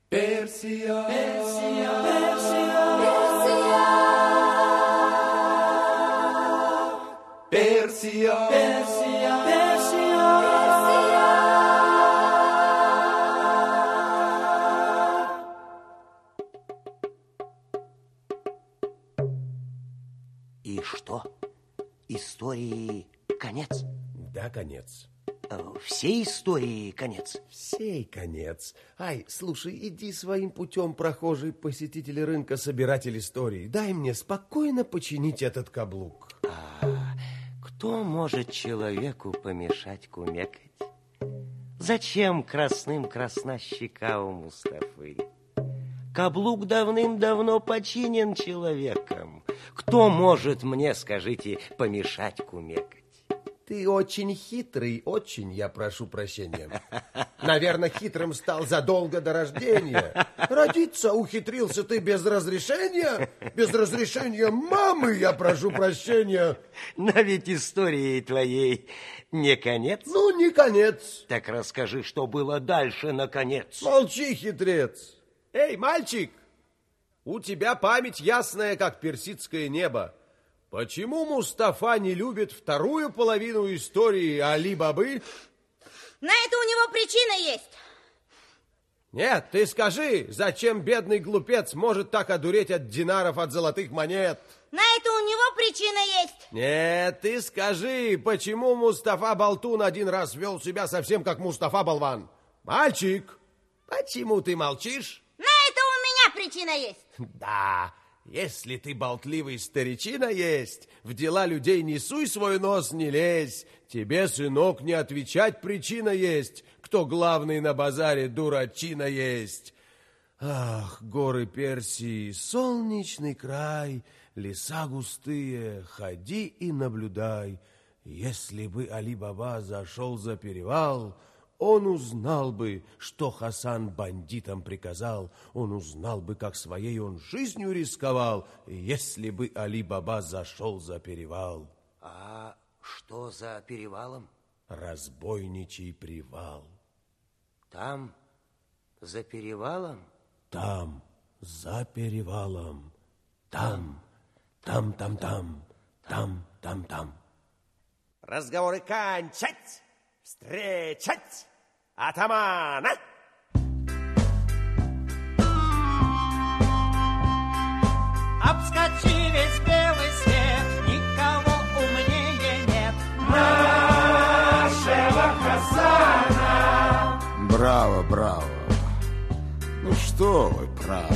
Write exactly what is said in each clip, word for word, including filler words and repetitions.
Персия, Персия, Персия, Персия, Персия, Персия, И что? Истории конец? Да, конец. Всей истории конец? Всей конец. Ай, слушай, иди своим путем, прохожий посетитель рынка, собиратель историй. Дай мне спокойно починить этот каблук. А кто может человеку помешать кумекать? Зачем красным красна щека у Мустафы? Каблук давным-давно починен человеком. Кто может мне, скажите, помешать кумекать? Ты очень хитрый, очень, я прошу прощения. Наверное, хитрым стал задолго до рождения. Родиться ухитрился ты без разрешения? Без разрешения мамы, я прошу прощения. Но ведь истории твоей не конец. Ну, не конец. Так расскажи, что было дальше, наконец. Молчи, хитрец. Эй, мальчик, у тебя память ясная, как персидское небо. Почему Мустафа не любит вторую половину истории Али-Бабы? На это у него причина есть. Нет, ты скажи, зачем бедный глупец может так одуреть от динаров, от золотых монет? На это у него причина есть. Нет, ты скажи, почему Мустафа Болтун один раз вел себя совсем как Мустафа Болван? Мальчик, почему ты молчишь? На это у меня причина есть. Да, если ты болтливый старичина есть, в дела людей не суй свой нос, не лезь. Тебе, сынок, не отвечать причина есть, кто главный на базаре дурачина есть. Ах, горы Персии, солнечный край, леса густые, ходи и наблюдай. Если бы Али-Баба зашел за перевал, он узнал бы, что Хасан бандитам приказал. Он узнал бы, как своей он жизнью рисковал, если бы Али-Баба зашел за перевал. А что за перевалом? Разбойничий привал. Там, за перевалом? Там, за перевалом. Там, там, там, там, там, там, там. Разговоры кончать! Встречать атамана! Обскочи весь белый свет, никого умнее нет нашего Хасана. Браво, браво. Ну что вы, право.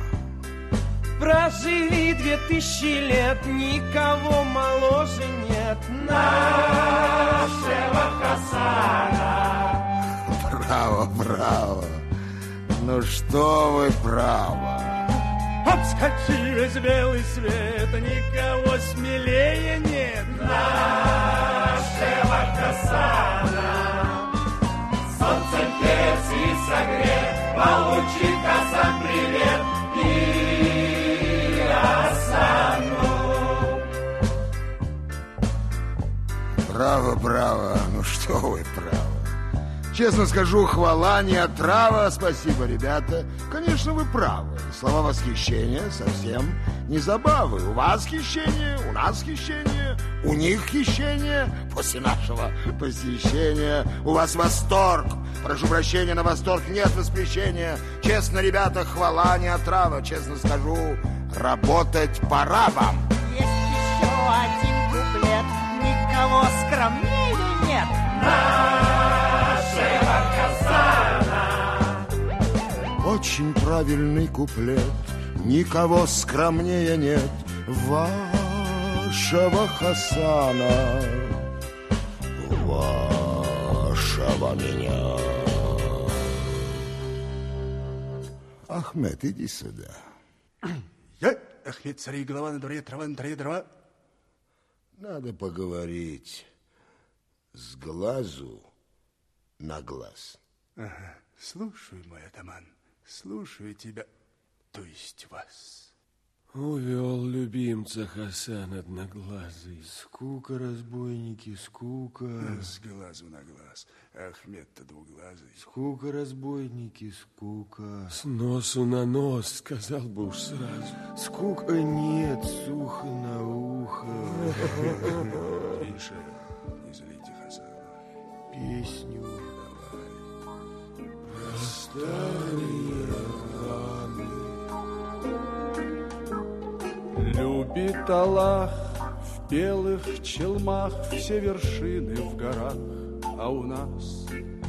Прожили две тысячи лет, никого моложе нет нашего Хасана. Браво, браво. Ну что вы, право. Обскочи весь белый свет, никого смелее нет нашего Хасана. Солнцем Персии согрет, получи Хасан привет и Хасану. Браво, браво. Ну что вы, право. Честно скажу, хвала не отрава. Спасибо, ребята. Конечно, вы правы. Слова восхищения совсем не забавы. У вас хищение, у нас хищение, у них хищение. После нашего посещения у вас восторг. Прошу прощения, на восторг нет воспрещения. Честно, ребята, хвала не отрава. Честно скажу, работать пора вам. Есть еще один куплет, никого скромнее нет нашего Хасана. Очень правильный куплет, никого скромнее нет вашего Хасана, вашего меня. Ахмед, иди сюда. Я, Ахмед, царей голова, на дворе трава, на траве дрова. Надо поговорить с глазу на глаз. Ага. Слушаю, мой атаман, слушаю тебя, то есть вас. Увел любимца Хасан одноглазый. Скука, разбойники, скука. С глазу на глаз. Ахмед-то двуглазый. Скука, разбойники, скука. С носу на нос, сказал бы уж сразу. Скука нет, сухо на ухо. Тише, не злите Хасана. Песню Давай. про старые раны. Любит Аллах в белых челмах все вершины в горах, а у нас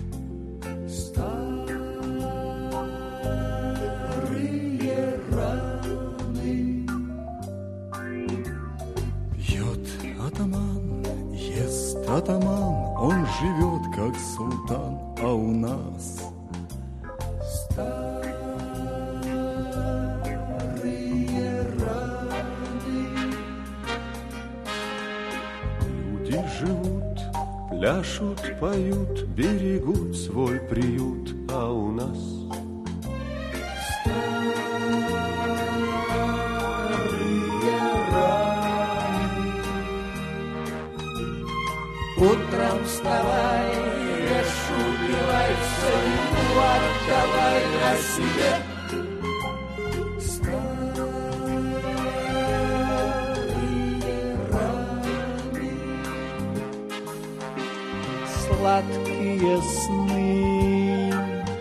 старые раны. Пьет атаман, ест атаман, он живет как султан, а у нас живут, пляшут, поют, берегут свой приют, а у нас старые раны. Утром вставай, ешь, убивай, все ему отдавай о себе. Сладкие сны,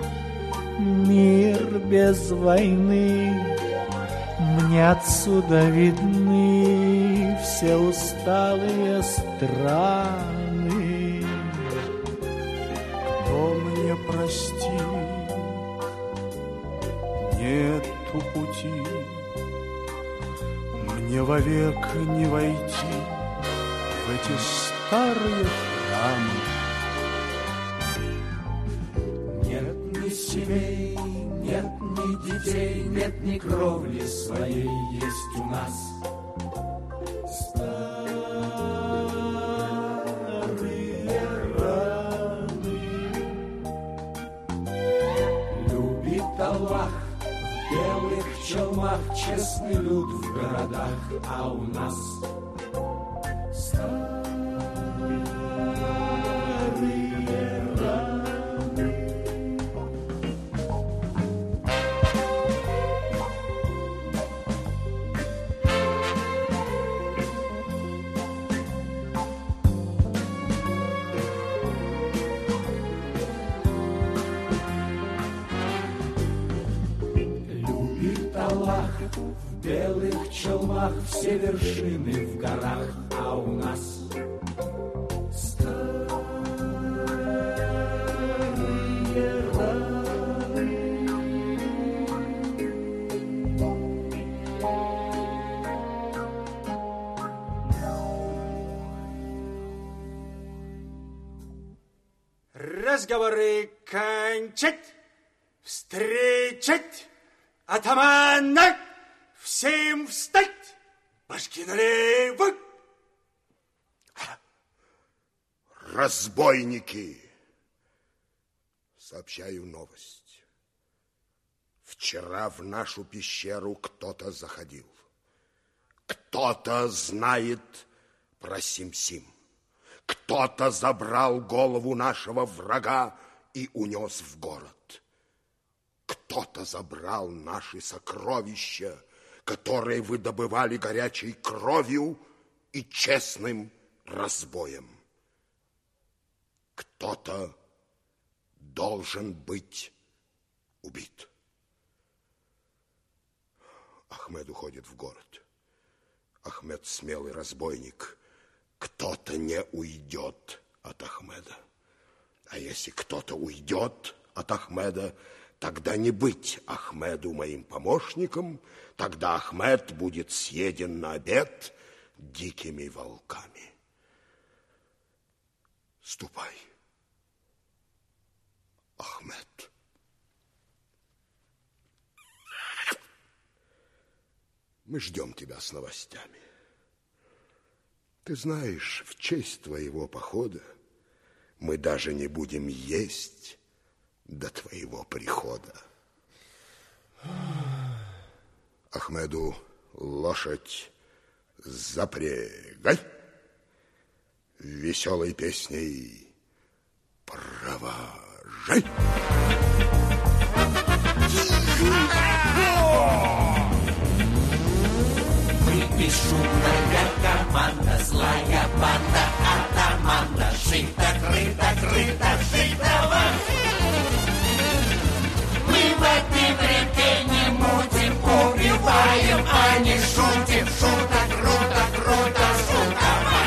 мир без войны, мне отсюда видны все усталые страны. Кто мне прости, нету пути, мне вовек не войти в эти старые храмы. Семей, нет ни детей, нет ни кровли своей, есть у нас старые раны. Любит Аллах в белых челмах честный люд в городах, а у нас старые раны. В белых челмах все вершины в горах, а у нас старые раны. Разговоры кончать, встречать, атамана! Всем встать! Башки налево! Разбойники! Сообщаю новость. Вчера в нашу пещеру кто-то заходил. Кто-то знает про Сим-Сим. Кто-то забрал голову нашего врага и унес в город. Кто-то забрал наши сокровища, которые вы добывали горячей кровью и честным разбоем. Кто-то должен быть убит. Ахмед уходит в город. Ахмед смелый разбойник. Кто-то не уйдет от Ахмеда. А если кто-то уйдет от Ахмеда, тогда не быть Ахмеду моим помощником, тогда Ахмед будет съеден на обед дикими волками. Ступай, Ахмед. Мы ждем тебя с новостями. Ты знаешь, в честь твоего похода мы даже не будем есть до твоего прихода. Ахмеду лошадь запрягай, веселой песней провожай. Мы бесшумная команда, злая банда, атаманда, жито, крыто, крыто, жито. Мы в этой реке не мутим, убиваем, а не шутим. Шута, круто, круто, шутова.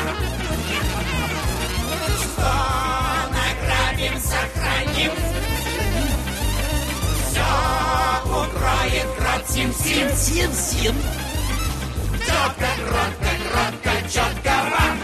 Что награбим, сохраним. Все укроет град сим-сим. Сим-сим. Четко, кротко, кротко, четко вам.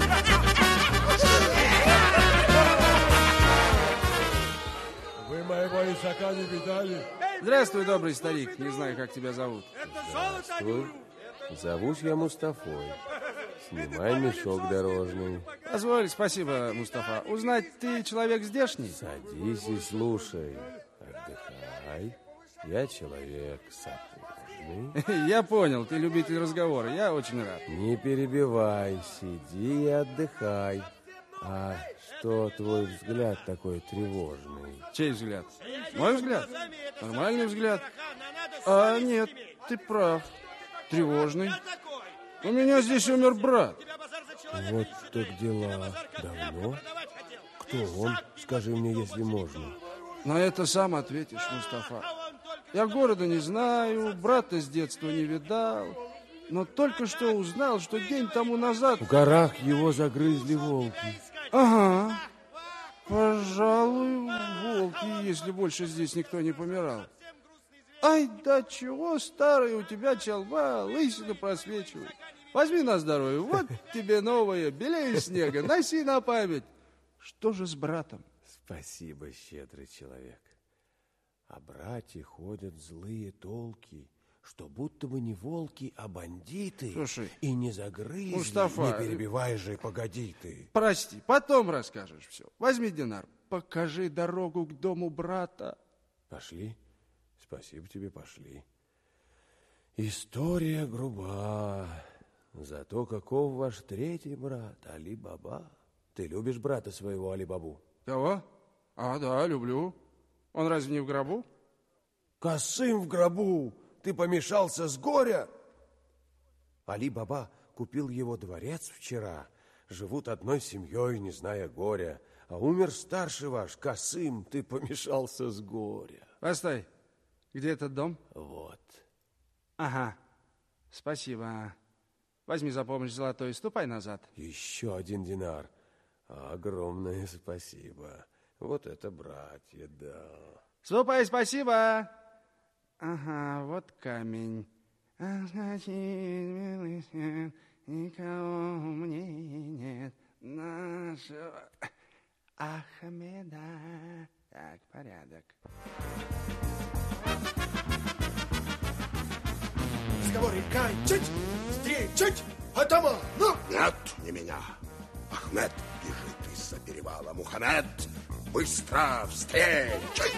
Вы моего исака не видали? Здравствуй, добрый старик. Не знаю, как тебя зовут. Здравствуй. Зовусь я Мустафой. Снимай мешок дорожный. Позволь, спасибо, Мустафа. Узнать, ты человек здешний? Садись и слушай. Отдыхай. Я человек сапожный. Я понял, ты любитель разговора. Я очень рад. Не перебивай, сиди и отдыхай. А что твой взгляд такой тревожный? Чей взгляд? Мой взгляд? Нормальный взгляд. А нет, ты прав. Тревожный. У меня здесь умер брат. Вот так дела. Давно? Кто он? Скажи мне, если можно. На это сам ответишь, Мустафа. Я города не знаю, брата с детства не видал, но только что узнал, что день тому назад... В горах его загрызли волки. Ага. Пожалуй, волки, если больше здесь никто не помирал. Ай, да чего старая у тебя чалма, лысина просвечивает. Возьми на здоровье, вот тебе новое, белее снега, носи на память. Что же с братом? Спасибо, щедрый человек. О брате ходят злые толки, что будто бы не волки, а бандиты. Слушай, и не загрызли. Мустафа, не перебивай же, погоди ты. Прости, потом расскажешь все. Возьми динар, покажи дорогу к дому брата. Пошли. Спасибо тебе, пошли. История груба. Зато каков ваш третий брат, Али-Баба? Ты любишь брата своего, Али-Бабу? Кого? А, да, люблю. Он разве не в гробу? Касым в гробу! Ты помешался с горя? Али-Баба купил его дворец вчера. Живут одной семьей, не зная горя. А умер старший ваш, Касым. Ты помешался с горя. Постой. Где этот дом? Вот. Ага. Спасибо. Возьми за помощь золотой и ступай назад. Еще один динар. Огромное спасибо. Вот это братья, да. Ступай, спасибо. Ага, вот камень. Никого мне нет нашего Ахмеда. Так, порядок. Разговоры кончить, встречать атамана. Нет, не меня. Ахмед бежит из-за перевала. Мухаммед, быстро встречай.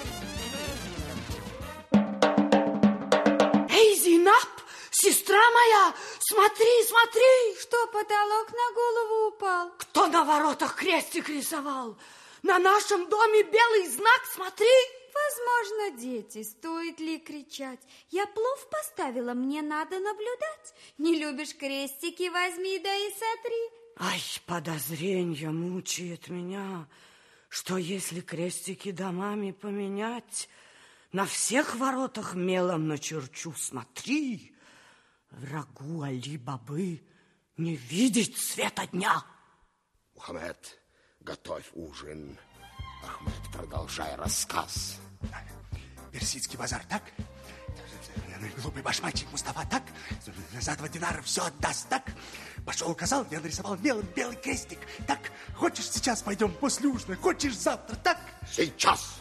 Эй, Зейнаб, сестра моя, смотри, смотри. Что, потолок на голову упал? Кто на воротах крестик рисовал? На нашем доме белый знак, смотри. Возможно, дети, стоит ли кричать? Я плов поставила, мне надо наблюдать. Не любишь крестики, возьми да и сотри. Ай, подозрение мучает меня, что если крестики домами поменять, на всех воротах мелом начерчу, смотри, врагу Али-Бабы не видеть света дня. Мухаммед, готовь ужин. Ахмед, продолжай рассказ. Персидский базар, так? Глупый башмачник Мустафа, так? За два динара все отдаст, так? Пошел, указал, я нарисовал мелом белый крестик, так? Хочешь, сейчас пойдем после ужина, хочешь, завтра, так? Сейчас!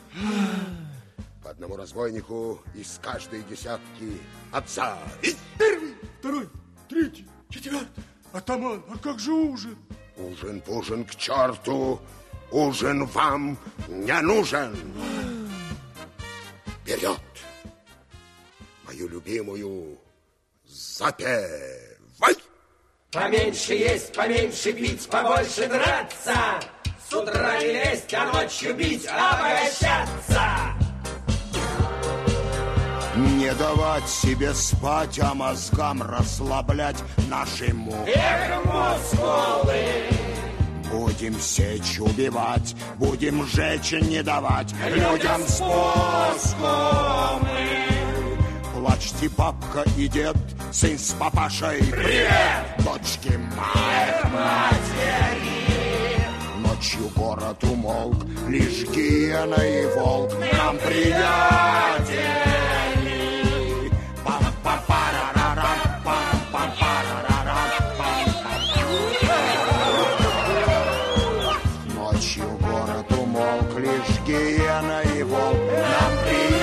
По одному разбойнику из каждой десятки отца. Первый, второй, третий, четвертый. Атаман, а как же ужин? Ужин-пужин к черту. Ужин вам не нужен. Вперед! Мою любимую Запевай! Поменьше есть, поменьше пить, побольше драться. С утра не лезть, а ночью бить, обогащаться. Не давать себе спать, а мозгам расслаблять наши мускулы. Эх, мускулы! Будем сечь, убивать, будем жечь, не давать людям спуску мы. Плачьте, бабка и дед, сын с папашей. Привет! Дочки мать, матери! Ночью город умолк, лишь гиена и волк нам приятели. Ночью город умолк, лишь гиена и волк нам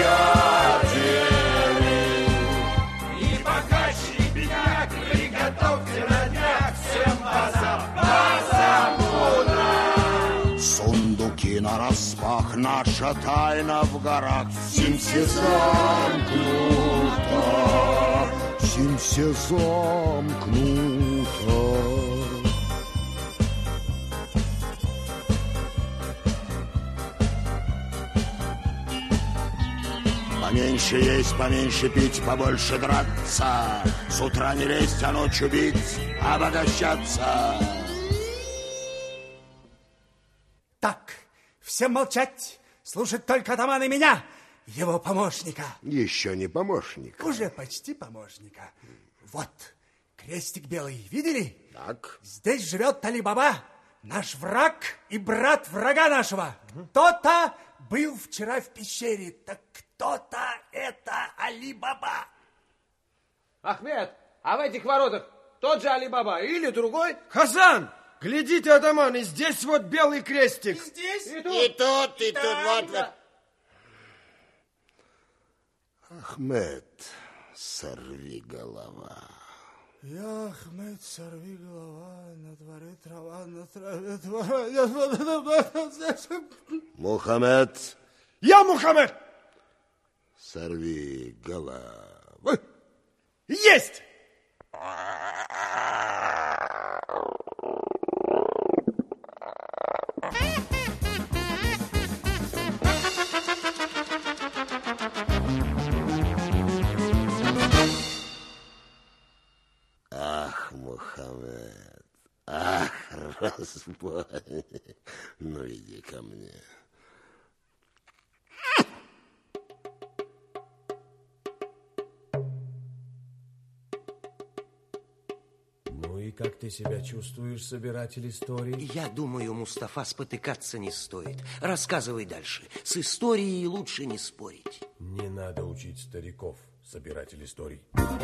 приятели. И пока щепняк, приготовьте на днях всем базам, базам мудро. Сундуки нараспах, наша тайна в горах. Симся замкнута, симся замкнута. Поменьше есть, поменьше пить, побольше драться. С утра не лезть, а ночью бить, обогащаться. Так, всем молчать, слушать только атамана и меня, его помощника. Еще не помощник. Уже почти помощника. Вот, крестик белый, видели? Так. Здесь живет Али-Баба, наш враг и брат врага нашего. Кто-то был вчера в пещере, так кто-то это Али-Баба. Ахмед, а в этих воротах тот же Али-Баба или другой? Хасан, глядите, атаман, и здесь вот белый крестик. И здесь? И тут, И тут, и тут, вот, вот. Ахмед, сорви голова. Я, Ахмед, сорви голова, на дворе трава, на траве трава. Мухаммед. Я Мухаммед. Сорви голову. Есть! Ах, Мухаммед, ах, разбой, ну иди ко мне. Ну и как ты себя чувствуешь, собиратель историй? Я думаю, Мустафа, спотыкаться не стоит. Рассказывай дальше. С историей лучше не спорить. Не надо учить стариков, собиратель историй.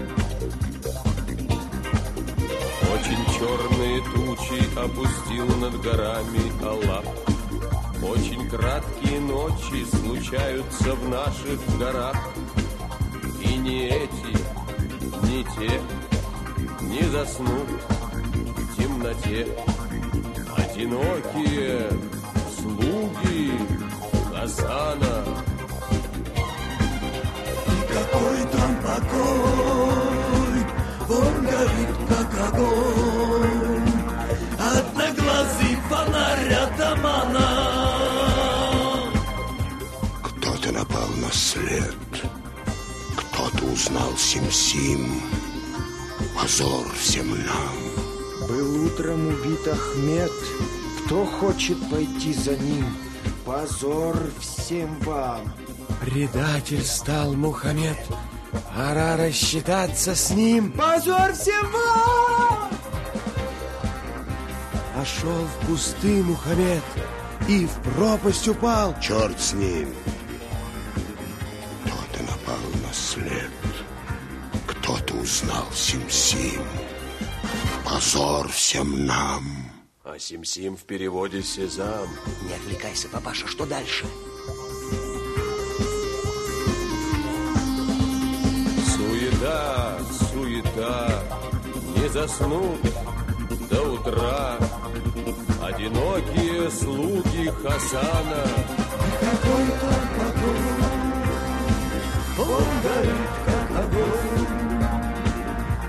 Очень черные тучи опустил над горами Аллах. Очень краткие ночи случаются в наших горах. И ни эти, ни те не заснут в темноте. Одинокие слуги Хасана. Какой там покой, он горит, как огонь, одноглазый фонарь атамана. Кто-то напал на след, кто-то узнал Сим-Сим. Позор всем нам. Был утром убит Ахмед. Кто хочет пойти за ним? Позор всем вам. Предатель стал Мухаммед. Пора рассчитаться с ним. Позор всем вам! Пошел в кусты Мухаммед и в пропасть упал. Черт с ним. Кто-то напал на след. Кто-то узнал Сим-Сим. Позор всем нам. А Сим-Сим в переводе Сезам. Не отвлекайся, папаша, что дальше? Суета, суета, не заснут до утра одинокие слуги Хасана. Какой там покой, он горит, как огонь,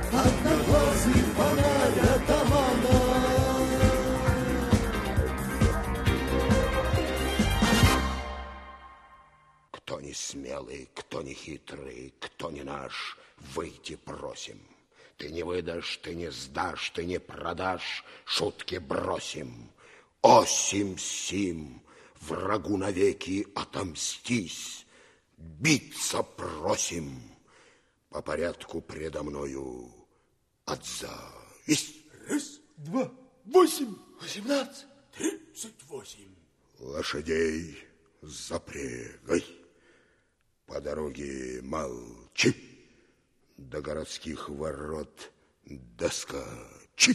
смелый, кто не хитрый, кто не наш, выйти просим. Ты не выдашь, ты не сдашь, ты не продашь, шутки бросим. О, Сим-Сим, врагу навеки отомстись, биться просим. По порядку предо мною отзовись. Раз, два, восемь, восемнадцать, тридцать восемь. Лошадей запрягай, по дороге молчи, до городских ворот доскочи.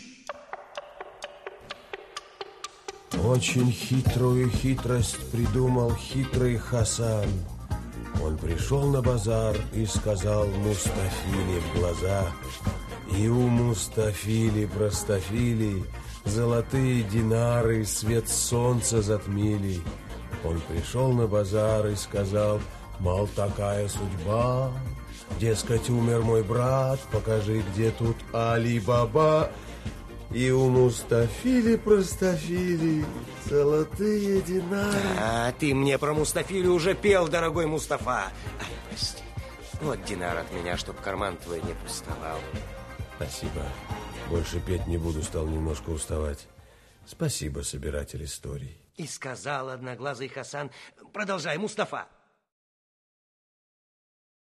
Очень хитрую хитрость придумал хитрый Хасан. Он пришел на базар и сказал Мустафиле в глаза: и у Мустафили простофили золотые динары свет солнца затмили. Он пришел на базар и сказал: мол, такая судьба, дескать, умер мой брат, покажи, где тут Али-Баба. И у Мустафили простофили золотые динары. А ты мне про Мустафилю уже пел, дорогой Мустафа. Ай, прости. Вот динар от меня, чтоб карман твой не пустовал. Спасибо. Больше петь не буду, стал немножко уставать. Спасибо, собиратель историй. И сказал одноглазый Хасан: продолжай, Мустафа.